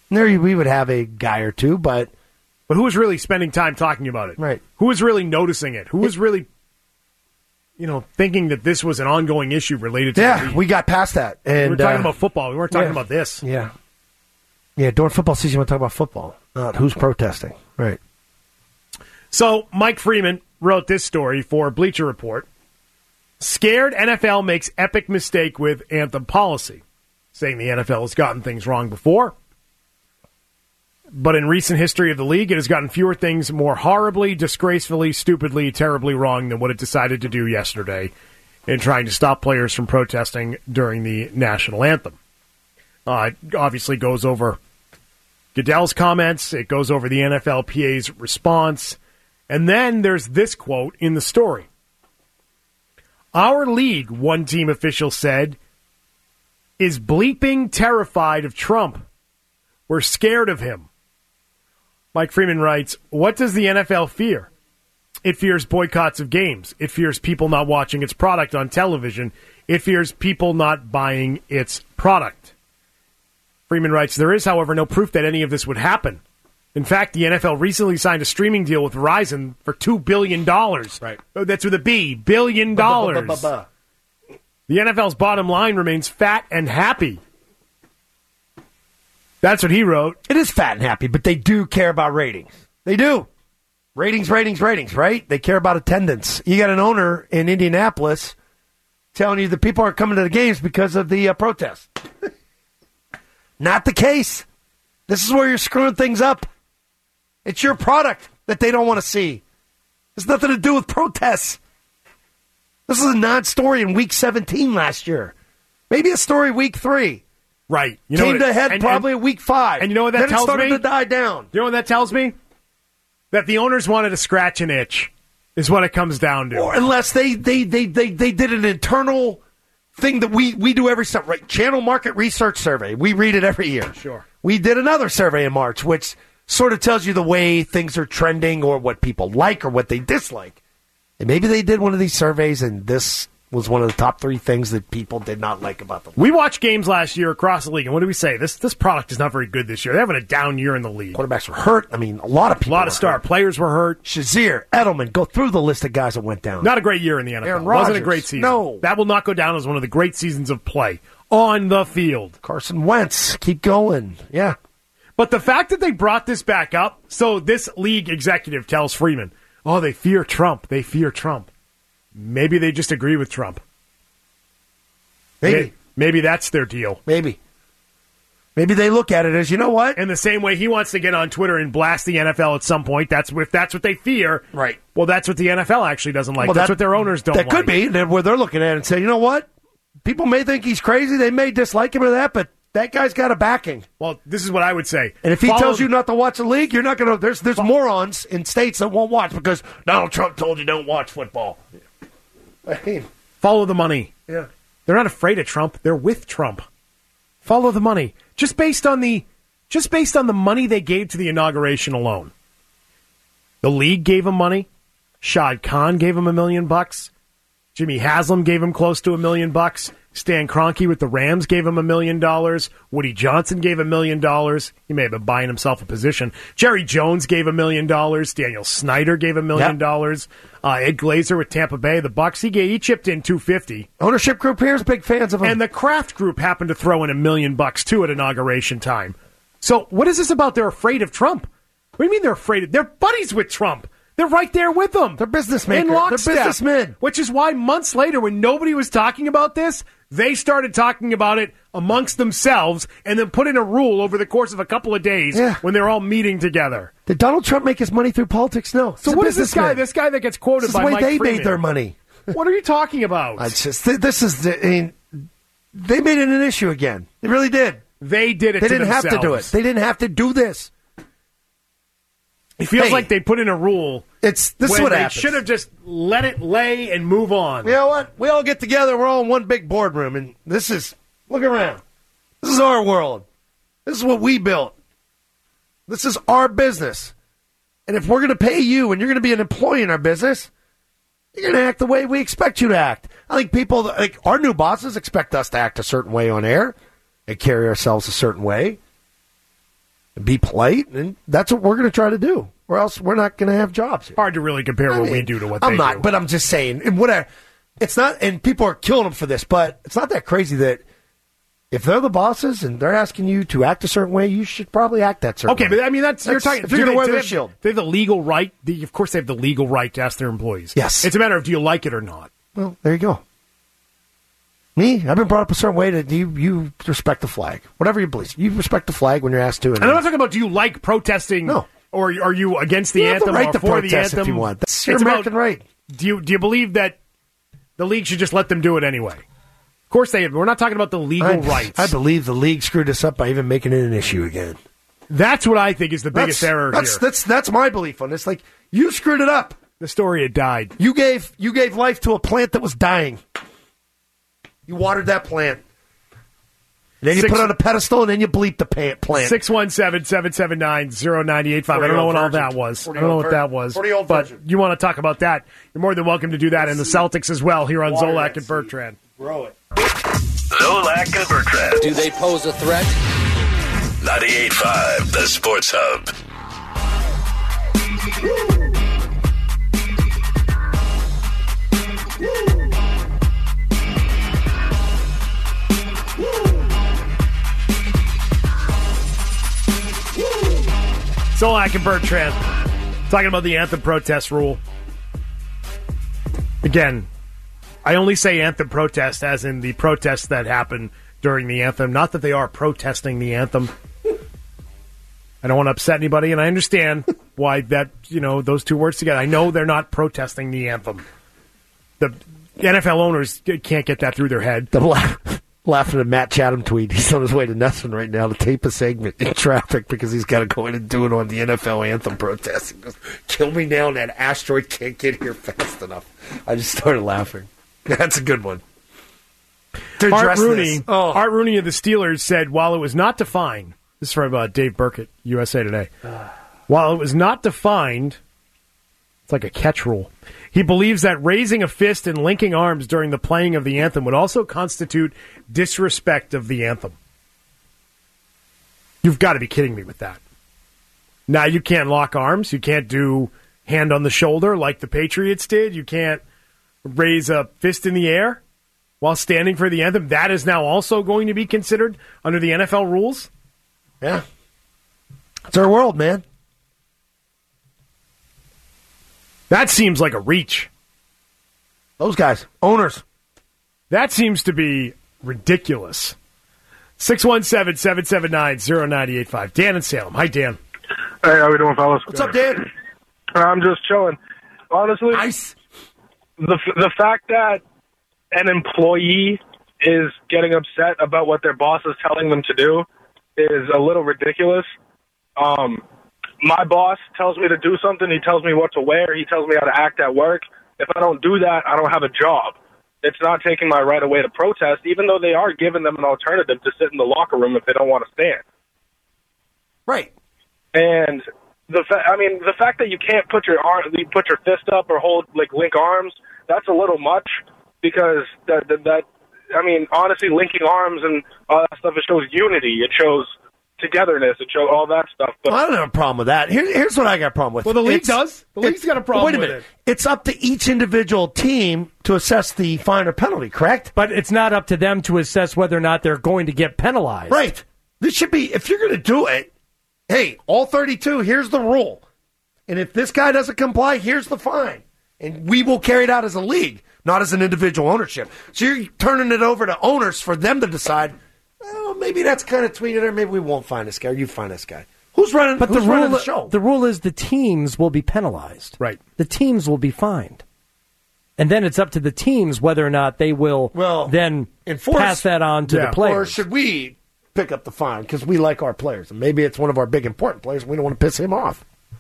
[SPEAKER 3] There we would have a guy or two, but
[SPEAKER 2] but who was really spending time talking about it?
[SPEAKER 3] Right.
[SPEAKER 2] Who was really noticing it? Who was really, you know, thinking that this was an ongoing issue related to
[SPEAKER 3] yeah,
[SPEAKER 2] the league?
[SPEAKER 3] we got past that. And,
[SPEAKER 2] we were talking
[SPEAKER 3] uh,
[SPEAKER 2] about football. We weren't talking
[SPEAKER 3] yeah.
[SPEAKER 2] about this.
[SPEAKER 3] Yeah. Yeah, during football season, you want to talk about football, not who's protesting. Right.
[SPEAKER 2] So Mike Freeman wrote this story for Bleacher Report. Scared N F L makes epic mistake with anthem policy, saying the N F L has gotten things wrong before. But in recent history of the league, it has gotten fewer things more horribly, disgracefully, stupidly, terribly wrong than what it decided to do yesterday in trying to stop players from protesting during the national anthem. Uh, it obviously goes over Goodell's comments. It goes over the N F L P A's response. And then there's this quote in the story. Our league, one team official said, is bleeping terrified of Trump. We're scared of him. Mike Freeman writes, what does the N F L fear? It fears boycotts of games. It fears people not watching its product on television. It fears people not buying its product. Freeman writes, there is, however, no proof that any of this would happen. In fact, the N F L recently signed a streaming deal with Verizon for two billion dollars. Right. Oh, that's with a B. Billion dollars. The N F L's bottom line remains fat and happy. That's what he wrote.
[SPEAKER 3] It is fat and happy, but they do care about ratings. They do. Ratings, ratings, ratings, right? They care about attendance. You got an owner in Indianapolis telling you that people aren't coming to the games because of the uh, protests. Not the case. This is where you're screwing things up. It's your product that they don't want to see. It's nothing to do with protests. This is a non-story in week seventeen last year. Maybe a story week three.
[SPEAKER 2] Right.
[SPEAKER 3] You Came to head probably and, week five.
[SPEAKER 2] And you know what that
[SPEAKER 3] then
[SPEAKER 2] tells me?
[SPEAKER 3] Then it started to die down.
[SPEAKER 2] You know what that tells me? That the owners wanted to scratch an itch is what it comes down to.
[SPEAKER 3] Or unless they, they, they, they, they did an internal thing that we, we do every summer. Right? Channel Market Research Survey. We read it every year.
[SPEAKER 2] Sure.
[SPEAKER 3] We did another survey in March, which sort of tells you the way things are trending or what people like or what they dislike. And maybe they did one of these surveys, and this was one of the top three things that people did not like about the league.
[SPEAKER 2] We watched games last year across the league, and what do we say? This this product is not very good this year. They're having a down year in the league.
[SPEAKER 3] Quarterbacks were hurt. I mean, a lot of people
[SPEAKER 2] A lot of star
[SPEAKER 3] hurt.
[SPEAKER 2] players were hurt.
[SPEAKER 3] Shazier, Edelman, go through the list of guys that went down.
[SPEAKER 2] Not a great year in the N F L.
[SPEAKER 3] Aaron
[SPEAKER 2] Wasn't
[SPEAKER 3] Rodgers.
[SPEAKER 2] a great season.
[SPEAKER 3] No.
[SPEAKER 2] That will not go down as one of the great seasons of play on the field.
[SPEAKER 3] Carson Wentz, keep going. Yeah.
[SPEAKER 2] But the fact that they brought this back up, so this league executive tells Freeman, oh, they fear Trump. They fear Trump. Maybe they just agree with Trump.
[SPEAKER 3] Maybe.
[SPEAKER 2] Maybe, maybe that's their deal.
[SPEAKER 3] Maybe. Maybe they look at it as, you know what?
[SPEAKER 2] In the same way he wants to get on Twitter and blast the N F L at some point. That's if that's what they fear.
[SPEAKER 3] Right.
[SPEAKER 2] Well, that's what the N F L actually doesn't like.
[SPEAKER 3] Well,
[SPEAKER 2] that's
[SPEAKER 3] that,
[SPEAKER 2] what their owners don't
[SPEAKER 3] that
[SPEAKER 2] like.
[SPEAKER 3] That could be where they're looking at it and say, you know what? People may think he's crazy. They may dislike him or that, but that guy's got a backing.
[SPEAKER 2] Well, this is what I would say.
[SPEAKER 3] And if he
[SPEAKER 2] Follow
[SPEAKER 3] tells you not to watch the league, you're not going to. There's there's
[SPEAKER 2] Follow.
[SPEAKER 3] morons in states that won't watch because Donald Trump told you don't watch football. I mean,
[SPEAKER 2] follow the money.
[SPEAKER 3] Yeah.
[SPEAKER 2] They're not afraid of Trump. They're with Trump. Follow the money. Just based on the just based on the money they gave to the inauguration alone. The league gave him money. Shad Khan gave him a million bucks. Jimmy Haslam gave him close to a million bucks. Stan Kroenke with the Rams gave him a million dollars. Woody Johnson gave a million dollars. He may have been buying himself a position. Jerry Jones gave a million dollars. Daniel Snyder gave a million dollars. Uh, Ed Glazer with Tampa Bay, the Bucks, he gave, he chipped in two fifty.
[SPEAKER 3] Ownership group here is big fans of him.
[SPEAKER 2] And the Kraft Group happened to throw in a million bucks too at inauguration time. So what is this about? They're afraid of Trump. What do you mean they're afraid of? They're buddies with Trump. They're right there with him.
[SPEAKER 3] They're businessmen.
[SPEAKER 2] In
[SPEAKER 3] They're
[SPEAKER 2] lockstep.
[SPEAKER 3] businessmen.
[SPEAKER 2] Which is why months later, when nobody was talking about this, they started talking about it amongst themselves and then put in a rule over the course of a couple of days
[SPEAKER 3] Yeah.
[SPEAKER 2] when they're all meeting together.
[SPEAKER 3] Did Donald Trump make his money through politics? No.
[SPEAKER 2] So
[SPEAKER 3] He's
[SPEAKER 2] what
[SPEAKER 3] a
[SPEAKER 2] is this guy?
[SPEAKER 3] businessman.
[SPEAKER 2] This guy that gets quoted
[SPEAKER 3] This is
[SPEAKER 2] by
[SPEAKER 3] the way
[SPEAKER 2] Mike
[SPEAKER 3] they
[SPEAKER 2] Freeman.
[SPEAKER 3] made their money.
[SPEAKER 2] What are you talking about?
[SPEAKER 3] I just this is the, I mean, they made it an issue again. They really did.
[SPEAKER 2] They did it.
[SPEAKER 3] They
[SPEAKER 2] to
[SPEAKER 3] didn't have to do it.
[SPEAKER 2] themselves.
[SPEAKER 3] They didn't have to do this.
[SPEAKER 2] It feels
[SPEAKER 3] Hey.
[SPEAKER 2] like they put in a rule.
[SPEAKER 3] It's this
[SPEAKER 2] when
[SPEAKER 3] is what
[SPEAKER 2] they
[SPEAKER 3] happens.
[SPEAKER 2] should have just let it lay and move on.
[SPEAKER 3] You know what? We all get together. We're all in one big boardroom, and this is look around. This is our world. This is what we built. This is our business. And if we're going to pay you, and you're going to be an employee in our business, you're going to act the way we expect you to act. I think people, like our new bosses, expect us to act a certain way on air and carry ourselves a certain way. be polite, and that's what we're going to try to do, or else we're not going to have jobs here.
[SPEAKER 2] Hard to really compare
[SPEAKER 3] I
[SPEAKER 2] what
[SPEAKER 3] mean,
[SPEAKER 2] we do to what
[SPEAKER 3] I'm
[SPEAKER 2] they
[SPEAKER 3] not,
[SPEAKER 2] do.
[SPEAKER 3] but I'm just saying, and whatever. It's not, and people are killing them for this, but it's not that crazy that if they're the bosses and they're asking you to act a certain way, you should probably act that certain
[SPEAKER 2] Okay,
[SPEAKER 3] way.
[SPEAKER 2] but I mean, that's,
[SPEAKER 3] That's-
[SPEAKER 2] you're talking.
[SPEAKER 3] if you're
[SPEAKER 2] do
[SPEAKER 3] gonna
[SPEAKER 2] they-
[SPEAKER 3] wear
[SPEAKER 2] do
[SPEAKER 3] their
[SPEAKER 2] they have-
[SPEAKER 3] shield.
[SPEAKER 2] They have the legal right. The, of course, they have the legal right to ask their employees.
[SPEAKER 3] Yes.
[SPEAKER 2] It's a matter of do you like it or not.
[SPEAKER 3] Well, there you go. Me, I've been brought up a certain way that you, you respect the flag. Whatever you believe. You respect the flag when you're asked to.
[SPEAKER 2] And I'm not talking about do you like protesting no. or are you against the
[SPEAKER 3] You have the
[SPEAKER 2] anthem
[SPEAKER 3] right
[SPEAKER 2] or
[SPEAKER 3] to
[SPEAKER 2] for the
[SPEAKER 3] protest if
[SPEAKER 2] anthem?
[SPEAKER 3] you want. That's your
[SPEAKER 2] It's
[SPEAKER 3] American
[SPEAKER 2] about,
[SPEAKER 3] right.
[SPEAKER 2] Do you, do you believe that the league should just let them do it anyway? Of course they have. We're not talking about the legal
[SPEAKER 3] I,
[SPEAKER 2] rights.
[SPEAKER 3] I believe the league screwed us up by even making it an issue again.
[SPEAKER 2] That's what I think is the biggest
[SPEAKER 3] that's,
[SPEAKER 2] error
[SPEAKER 3] that's,
[SPEAKER 2] here.
[SPEAKER 3] That's that's my belief on this. Like, you screwed it up.
[SPEAKER 2] The story had died.
[SPEAKER 3] You gave you gave life to a plant that was dying. You watered that plant. And then you
[SPEAKER 2] Six-
[SPEAKER 3] put it on a pedestal, and then you bleeped the pa- plant.
[SPEAKER 2] six one seven, seven seven nine, zero nine eight five. I don't know what all that was. I don't know what that was.
[SPEAKER 3] Pretty old
[SPEAKER 2] but
[SPEAKER 3] version.
[SPEAKER 2] you want to talk about that, you're more than welcome to do that in the Celtics as well here on
[SPEAKER 3] Water
[SPEAKER 2] Zolak
[SPEAKER 3] that
[SPEAKER 2] and Bertrand.
[SPEAKER 3] Grow it.
[SPEAKER 1] Zolak and Bertrand.
[SPEAKER 17] Do they pose a threat?
[SPEAKER 1] ninety-eight point five, the Sports Hub.
[SPEAKER 2] Zolak and Bertrand talking about the anthem protest rule. Again, I only say anthem protest as in the protests that happen during the anthem, not that they are protesting the anthem. I don't want to upset anybody, and I understand why that, you know, those two words together. I know they're not protesting the anthem. The N F L owners can't get that through their head.
[SPEAKER 3] I'm la- laughing at Matt Chatham tweet. He's on his way to Nesson right now to tape a segment in traffic because he's got to go in and do it on the N F L anthem protest. He goes, kill me now, and that asteroid can't get here fast enough. I just started laughing. That's a good one. To
[SPEAKER 2] Art
[SPEAKER 3] address
[SPEAKER 2] Rooney,
[SPEAKER 3] this. Oh.
[SPEAKER 2] Art Rooney of the Steelers said, while it was not defined, this is from uh, Dave Burkett, U S A Today. While it was not defined, it's like a catch rule. He believes that raising a fist and linking arms during the playing of the anthem would also constitute disrespect of the anthem. You've got to be kidding me with that. Now, you can't lock arms. You can't do hand on the shoulder like the Patriots did. You can't raise a fist in the air while standing for the anthem. That is now also going to be considered under the N F L rules.
[SPEAKER 3] Yeah. It's our world, man.
[SPEAKER 2] That seems like a reach.
[SPEAKER 3] Those guys, owners.
[SPEAKER 2] That seems to be ridiculous. six one seven, seven seven nine, zero nine eight five. Dan in Salem. Hi, Dan.
[SPEAKER 12] Hey, how we doing, fellas?
[SPEAKER 3] What's up, Dan?
[SPEAKER 12] I'm just chilling. Honestly,
[SPEAKER 3] nice.
[SPEAKER 12] the the fact that an employee is getting upset about what their boss is telling them to do is a little ridiculous. Um, my boss tells me to do something. He tells me what to wear. He tells me how to act at work. If I don't do that, I don't have a job. It's not taking my right away to protest, even though they are giving them an alternative to sit in the locker room if they don't want to stand.
[SPEAKER 3] Right.
[SPEAKER 12] And the fa- I mean, the fact that you can't put your arm, you put your fist up or hold like link arms, that's a little much because that that, that I mean, honestly, linking arms and all that stuff, it shows unity. It shows togetherness. It shows all that stuff. But
[SPEAKER 3] Well, I don't have a problem with that. Here, here's what I got a problem with.
[SPEAKER 2] Well, the league
[SPEAKER 3] It's-
[SPEAKER 2] does. The league's
[SPEAKER 3] it's-
[SPEAKER 2] got a problem
[SPEAKER 3] Wait a
[SPEAKER 2] with
[SPEAKER 3] minute.
[SPEAKER 2] it.
[SPEAKER 3] It's up to each individual team to assess the fine or penalty, correct?
[SPEAKER 6] But it's not up to them to assess whether or not they're going to get penalized.
[SPEAKER 3] Right. This should be, if you're going to do it, hey, all thirty-two, here's the rule. And if this guy doesn't comply, here's the fine. And we will carry it out as a league, not as an individual ownership. So you're turning it over to owners for them to decide, well, maybe that's kind of tweeted, or maybe we won't find this guy, or you find this guy. Who's running,
[SPEAKER 6] But
[SPEAKER 3] who's
[SPEAKER 6] the
[SPEAKER 3] running
[SPEAKER 6] rule,
[SPEAKER 3] the show?
[SPEAKER 6] the rule is the teams will be penalized.
[SPEAKER 2] Right.
[SPEAKER 6] The teams will be fined. And then it's up to the teams whether or not they will
[SPEAKER 3] Well,
[SPEAKER 6] then
[SPEAKER 3] enforce-
[SPEAKER 6] pass that on to
[SPEAKER 3] Yeah.
[SPEAKER 6] the players.
[SPEAKER 3] Or should we pick up the fine because we like our players? And maybe it's one of our big important players. And we don't want to piss him off.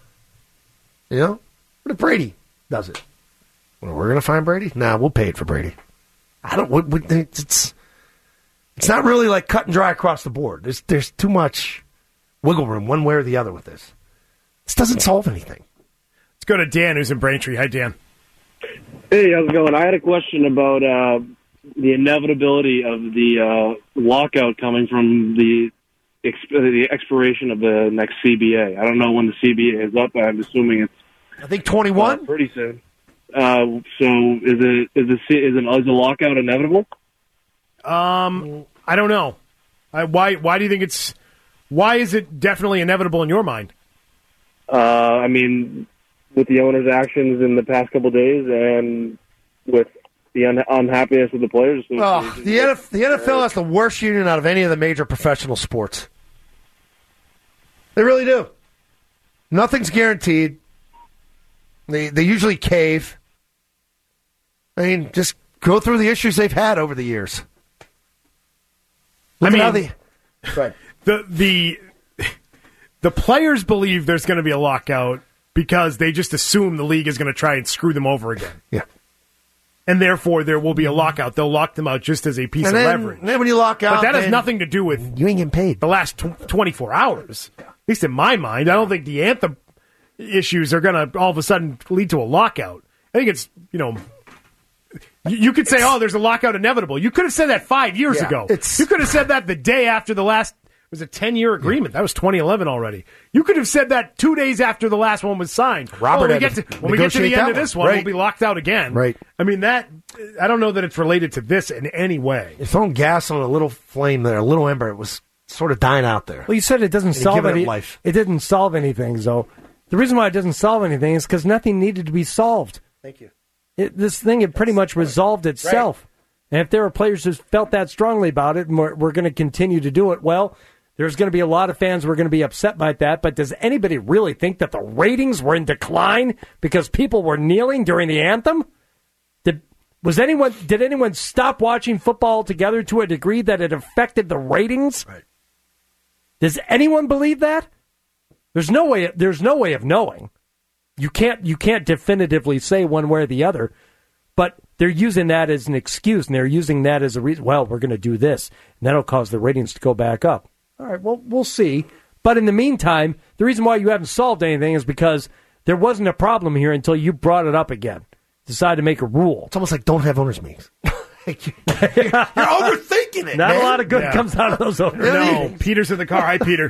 [SPEAKER 3] You know? What if Brady does it? Well, we're going to fine Brady? Nah, we'll pay it for Brady. I don't. We, we, it's it's not really like cut and dry across the board. There's there's too much wiggle room one way or the other with this. This doesn't solve anything.
[SPEAKER 2] Let's go to Dan, who's in Braintree. Hi, Dan.
[SPEAKER 18] Hey, how's it going? I had a question about uh, the inevitability of the uh, lockout coming from the exp- the expiration of the next C B A. I don't know when the C B A is up. I'm assuming it's
[SPEAKER 3] I think twenty-one
[SPEAKER 18] uh, pretty soon. Uh, so is it is the is it is a lockout inevitable?
[SPEAKER 2] Um, I don't know. I, why why do you think it's why is it definitely inevitable in your mind?
[SPEAKER 18] Uh, I mean, with the owner's actions in the past couple of days, and with the un- unhappiness of the players.
[SPEAKER 3] Oh, the, N F- the N F L has the worst union out of any of the major professional sports. They really do. Nothing's guaranteed. They they usually cave. I mean, just go through the issues they've had over the years. Look
[SPEAKER 2] I mean,
[SPEAKER 3] how they,
[SPEAKER 2] the the the players believe there's going to be a lockout because they just assume the league is going to try and screw them over again.
[SPEAKER 3] Yeah.
[SPEAKER 2] And therefore, there will be a lockout. They'll lock them out just as a piece
[SPEAKER 3] and
[SPEAKER 2] of
[SPEAKER 3] then,
[SPEAKER 2] leverage.
[SPEAKER 3] And then when you lock out,
[SPEAKER 2] but that has
[SPEAKER 3] then
[SPEAKER 2] nothing to do with
[SPEAKER 3] you ain't getting paid.
[SPEAKER 2] The last tw- twenty-four hours, at least in my mind, I don't think the anthem issues are going to all of a sudden lead to a lockout. I think it's you know, you, you could say, oh, there's a lockout inevitable. You could have said that five years
[SPEAKER 3] Yeah,
[SPEAKER 2] ago.
[SPEAKER 3] it's-
[SPEAKER 2] You could have said that the day after the last. It was a ten-year agreement. That was twenty eleven already. You could have said that two days after the last one was signed.
[SPEAKER 3] Robert
[SPEAKER 2] oh, we
[SPEAKER 3] had
[SPEAKER 2] get
[SPEAKER 3] to
[SPEAKER 2] to, when we get to the
[SPEAKER 3] negotiate
[SPEAKER 2] end
[SPEAKER 3] that
[SPEAKER 2] of this
[SPEAKER 3] one.
[SPEAKER 2] one,
[SPEAKER 3] Right.
[SPEAKER 2] we'll be locked out again.
[SPEAKER 3] Right.
[SPEAKER 2] I mean, that, I don't know that it's related to this in any way.
[SPEAKER 3] You're throwing gas on a little flame there, a little ember. It was sort of dying out there.
[SPEAKER 6] Well, you said it doesn't
[SPEAKER 3] And you
[SPEAKER 6] solve
[SPEAKER 3] give it
[SPEAKER 6] any.
[SPEAKER 3] life.
[SPEAKER 6] It didn't solve anything, so the reason why it doesn't solve anything is because nothing needed to be solved.
[SPEAKER 3] Thank you.
[SPEAKER 6] It, this thing had pretty much resolved itself. And if there are players who felt that strongly about it, and we're, we're going to continue to do it, well, there's going to be a lot of fans who are going to be upset by that. But does anybody really think that the ratings were in decline because people were kneeling during the anthem? Did was anyone did anyone stop watching football altogether to a degree that it affected the ratings?
[SPEAKER 3] Right.
[SPEAKER 6] Does anyone believe that? There's no way. There's no way of knowing. You can't. You can't definitively say one way or the other. But they're using that as an excuse, and they're using that as a reason. Well, we're going to do this, and that'll cause the ratings to go back up. All right. Well, we'll see. But in the meantime, the reason why you haven't solved anything is because there wasn't a problem here until you brought it up again. Decided to make a rule.
[SPEAKER 3] It's almost like don't have owners' meetings. You're overthinking it.
[SPEAKER 6] Not
[SPEAKER 3] man.
[SPEAKER 6] a lot of good
[SPEAKER 2] Yeah.
[SPEAKER 6] comes out of those owners.
[SPEAKER 2] No, Peter's in the car. Hi, Peter.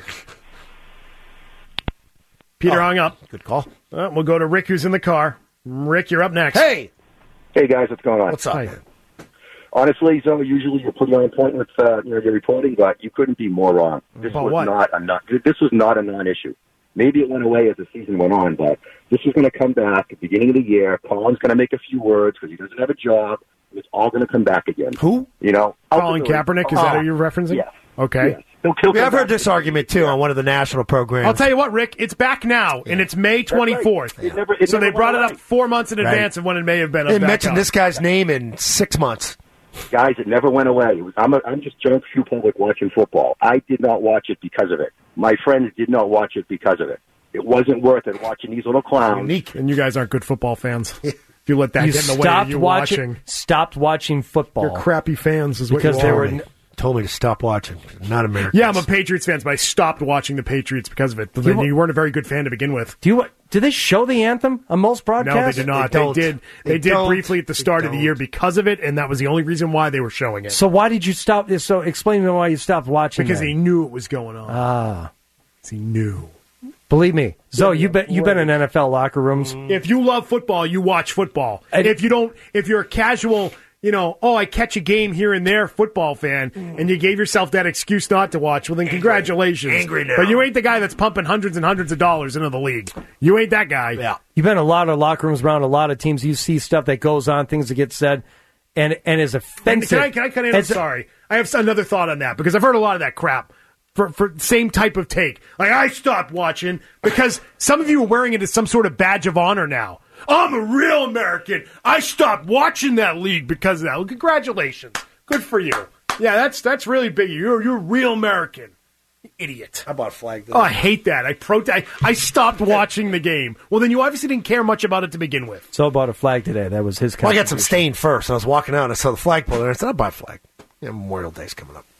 [SPEAKER 2] Peter
[SPEAKER 3] Oh,
[SPEAKER 2] hung up.
[SPEAKER 3] Good call.
[SPEAKER 2] Uh, we'll go to Rick, who's in the car. Rick, you're up next.
[SPEAKER 3] Hey.
[SPEAKER 17] Hey guys, what's going on?
[SPEAKER 3] What's up?
[SPEAKER 2] Hi.
[SPEAKER 3] man?
[SPEAKER 17] Honestly, so usually you're pretty on point with uh, you know your reporting, but you couldn't be more wrong. This
[SPEAKER 2] About
[SPEAKER 17] was
[SPEAKER 2] what?
[SPEAKER 17] not a non- this was not a non-issue. Maybe it went away as the season went on, but this was going to come back at the beginning of the year. Colin's going to make a few words because he doesn't have a job. It's all going to come back again.
[SPEAKER 3] Who?
[SPEAKER 17] You know,
[SPEAKER 2] Colin Kaepernick, is
[SPEAKER 17] Oh,
[SPEAKER 2] that who you're referencing?
[SPEAKER 17] Yes.
[SPEAKER 2] Okay.
[SPEAKER 17] Yes. He'll, he'll
[SPEAKER 3] We
[SPEAKER 17] come
[SPEAKER 3] have heard
[SPEAKER 17] back.
[SPEAKER 3] this argument too on one of the national programs.
[SPEAKER 2] I'll tell you what, Rick, it's back now, and it's May twenty-fourth.
[SPEAKER 17] It never- it
[SPEAKER 2] so they
[SPEAKER 17] never
[SPEAKER 2] brought it
[SPEAKER 17] went
[SPEAKER 2] up four months in
[SPEAKER 3] Right.
[SPEAKER 2] advance of when it may have been.
[SPEAKER 3] They
[SPEAKER 2] back
[SPEAKER 3] mentioned
[SPEAKER 2] up.
[SPEAKER 3] this guy's name in six months.
[SPEAKER 17] Guys, it never went away. It was, I'm, a, I'm just junk shoe public watching football. I did not watch it because of it. My friends did not watch it because of it. It wasn't worth it watching these little clowns.
[SPEAKER 2] Unique. And you guys aren't good football fans. If you let that
[SPEAKER 6] You
[SPEAKER 2] get in the way of
[SPEAKER 6] stopped
[SPEAKER 2] you
[SPEAKER 6] watching,
[SPEAKER 2] watching.
[SPEAKER 6] Stopped watching football.
[SPEAKER 2] You're crappy fans is what
[SPEAKER 6] Because
[SPEAKER 2] you
[SPEAKER 6] they
[SPEAKER 2] are.
[SPEAKER 6] were
[SPEAKER 3] Told me- told me to stop watching. Not Americans.
[SPEAKER 2] Yeah, I'm a Patriots fan, but I stopped watching the Patriots because of it. Then you weren't a very good fan to begin with.
[SPEAKER 6] Do you? Do they show the anthem on most broadcasts?
[SPEAKER 2] No, they did not.
[SPEAKER 3] They
[SPEAKER 2] They,
[SPEAKER 3] don't.
[SPEAKER 2] did. They,
[SPEAKER 3] They
[SPEAKER 2] did
[SPEAKER 3] don't.
[SPEAKER 2] briefly at the start
[SPEAKER 3] They
[SPEAKER 2] of the
[SPEAKER 3] don't.
[SPEAKER 2] year because of it, and that was the only reason why they were showing it.
[SPEAKER 6] So why did you stop? So explain to me why you stopped watching.
[SPEAKER 2] Because
[SPEAKER 6] then.
[SPEAKER 2] he knew it was going on.
[SPEAKER 6] Ah,
[SPEAKER 2] he knew.
[SPEAKER 6] Believe me, Zoe, you've been you've been in N F L locker rooms.
[SPEAKER 2] If you love football, you watch football.
[SPEAKER 6] And-
[SPEAKER 2] if you don't, if you're a casual, you know, oh, I catch a game here and there football fan, and you gave yourself that excuse not to watch, well, then congratulations.
[SPEAKER 3] Angry now.
[SPEAKER 2] But you ain't the guy that's pumping hundreds and hundreds of dollars into the league. You ain't that guy.
[SPEAKER 3] Yeah.
[SPEAKER 6] You've been in a lot of locker rooms around a lot of teams. You see stuff that goes on, things that get said, and and is
[SPEAKER 2] And
[SPEAKER 6] offensive.
[SPEAKER 2] can I, can I cut in? I'm
[SPEAKER 6] As-
[SPEAKER 2] sorry. I have another thought on that because I've heard a lot of that crap for, for same type of take. Like, I stopped watching because some of you are wearing it as some sort of badge of honor now. I'm a real American. I stopped watching that league because of that. Well, congratulations. Good for you. Yeah, that's that's really big. You're, you're a real American. You idiot.
[SPEAKER 3] I bought a flag.
[SPEAKER 2] Oh, I hate that. I protest. I stopped watching the game. Well, then you obviously didn't care much about it to begin with.
[SPEAKER 6] So bought a flag today. That was his.
[SPEAKER 3] Well, I got some
[SPEAKER 6] contribution.
[SPEAKER 3] stain first. I was walking out and I saw the flagpole there. I said, I'll buy a flag. Yeah, Memorial Day's coming up.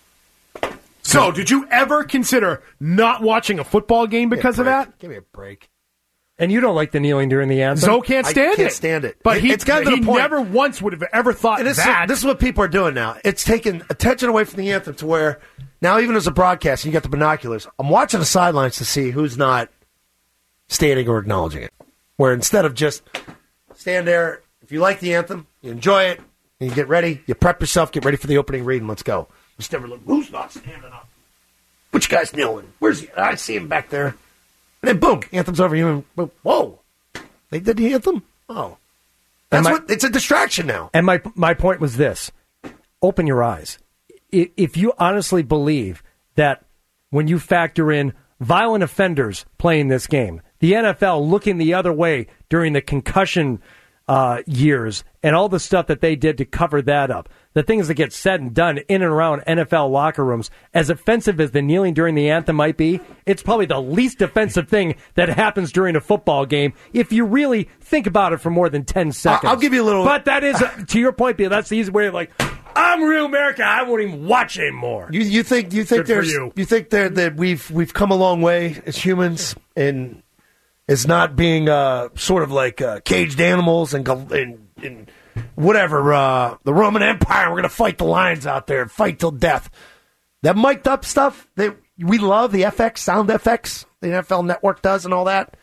[SPEAKER 2] So, did you ever consider not watching a football game because of that?
[SPEAKER 3] Give me a break.
[SPEAKER 6] And you don't like the kneeling during the anthem.
[SPEAKER 2] Zoe can't
[SPEAKER 3] I
[SPEAKER 2] stand
[SPEAKER 3] can't
[SPEAKER 2] it.
[SPEAKER 3] stand it.
[SPEAKER 2] But
[SPEAKER 3] It-
[SPEAKER 2] he,
[SPEAKER 3] it's gotten to
[SPEAKER 2] he
[SPEAKER 3] the point-
[SPEAKER 2] never once would have ever thought
[SPEAKER 3] And this,
[SPEAKER 2] that.
[SPEAKER 3] Is, this is what people are doing now. It's taking attention away from the anthem to where now even as a broadcaster, you got the binoculars. I'm watching the sidelines to see who's not standing or acknowledging it. Where instead of just stand there, if you like the anthem, you enjoy it, and you get ready, you prep yourself, get ready for the opening read, and let's go. Just never look, who's not standing up? Which guy's kneeling? Where's he? I see him back there. And then boom, anthem's over you. And whoa, they did the anthem? Oh. That's
[SPEAKER 6] my,
[SPEAKER 3] what, it's a distraction now.
[SPEAKER 6] And my my point was this. Open your eyes. If you honestly believe that when you factor in violent offenders playing this game, the N F L looking the other way during the concussion uh, years and all the stuff that they did to cover that up, the things that get said and done in and around N F L locker rooms, as offensive as the kneeling during the anthem might be, it's probably the least offensive thing that happens during a football game if you really think about it for more than ten seconds.
[SPEAKER 3] I'll give you a little...
[SPEAKER 6] But that is, to your point, Bill, that's the easy way of like... I'm real America. I won't even watch anymore.
[SPEAKER 3] You, you think? You think
[SPEAKER 6] Good for
[SPEAKER 3] there's?
[SPEAKER 6] you.
[SPEAKER 3] You think there that we've we've come a long way as humans, and it's not being uh, sort of like uh, caged animals and and, and whatever. Uh, the Roman Empire. We're going to fight the lions out there and fight till death. That mic'd up stuff that we love, the F X sound F X, the N F L Network does, and all that.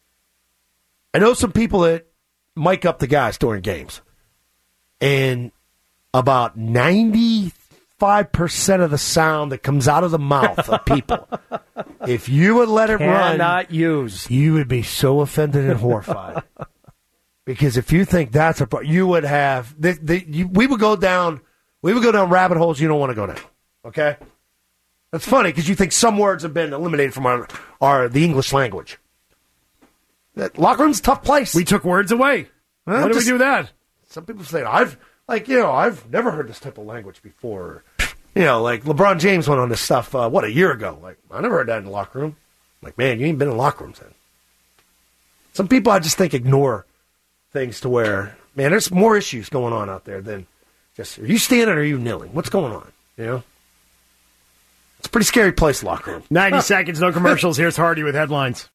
[SPEAKER 3] I know some people that mic up the guys during games, and about ninety-five percent of the sound that comes out of the mouth of people, if you would let it run,
[SPEAKER 6] Cannot use.
[SPEAKER 3] you would be so offended and horrified. Because if you think that's a pro- you would have the, the, you, we would go down we would go down rabbit holes you don't want to go down. Okay, that's funny because you think some words have been eliminated from our, our the English language. That locker room's a tough place.
[SPEAKER 2] We took words away.
[SPEAKER 3] Well,
[SPEAKER 2] Why do
[SPEAKER 3] just-
[SPEAKER 2] we do that?
[SPEAKER 3] Some people say I've like you know I've never heard this type of language before. You know, like LeBron James went on this stuff uh, what a year ago. Like I never heard that in the locker room. Like man, you ain't been in locker rooms then. Some people I just think ignore things to where man, there's more issues going on out there than just are you standing or are you kneeling? What's going on? You know, it's a pretty scary place, locker room.
[SPEAKER 2] ninety seconds, no commercials. Here's Hardy with headlines.